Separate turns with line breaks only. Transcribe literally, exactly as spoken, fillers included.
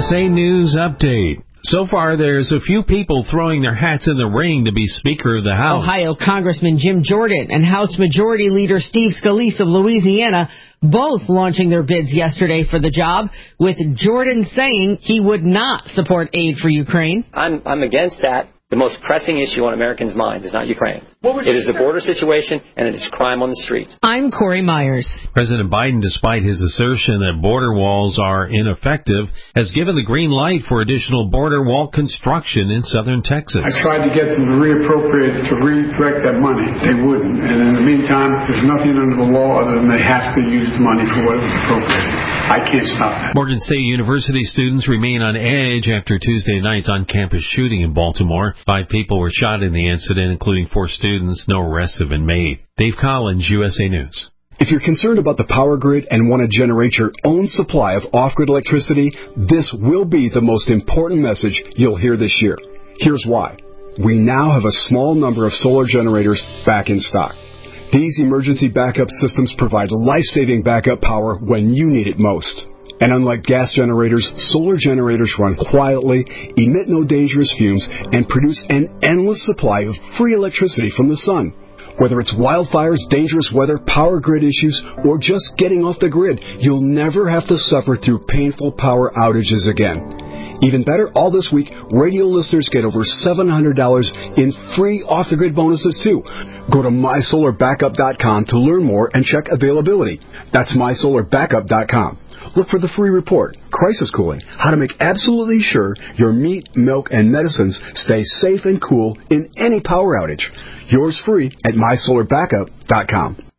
S A News Update. So far, there's a few people throwing their hats in the ring to be Speaker of the House.
Ohio Congressman Jim Jordan and House Majority Leader Steve Scalise of Louisiana both launching their bids yesterday for the job, with Jordan saying he would not support aid for Ukraine.
I'm, I'm against that. The most pressing issue on Americans' minds is not Ukraine. It is the border situation, and it is crime on the streets.
I'm Corey Myers.
President Biden, despite his assertion that border walls are ineffective, has given the green light for additional border wall construction in southern Texas.
I tried to get them to reappropriate, to redirect that money. They wouldn't. And in the meantime, there's nothing under the law other than they have to use the money for what it was appropriated. I can't stop that.
Morgan State University students remain on edge after Tuesday night's on-campus shooting in Baltimore. Five people were shot in the incident, including four students. No arrests have been made. Dave Collins, U S A News.
If you're concerned about the power grid and want to generate your own supply of off-grid electricity, this will be the most important message you'll hear this year. Here's why. We now have a small number of solar generators back in stock. These emergency backup systems provide life-saving backup power when you need it most. And unlike gas generators, solar generators run quietly, emit no dangerous fumes, and produce an endless supply of free electricity from the sun. Whether it's wildfires, dangerous weather, power grid issues, or just getting off the grid, you'll never have to suffer through painful power outages again. Even better, all this week, radio listeners get over seven hundred dollars in free off-the-grid bonuses, too. Go to my solar backup dot com to learn more and check availability. That's my solar backup dot com. Look for the free report, Crisis Cooling, how to make absolutely sure your meat, milk, and medicines stay safe and cool in any power outage. Yours free at my solar backup dot com.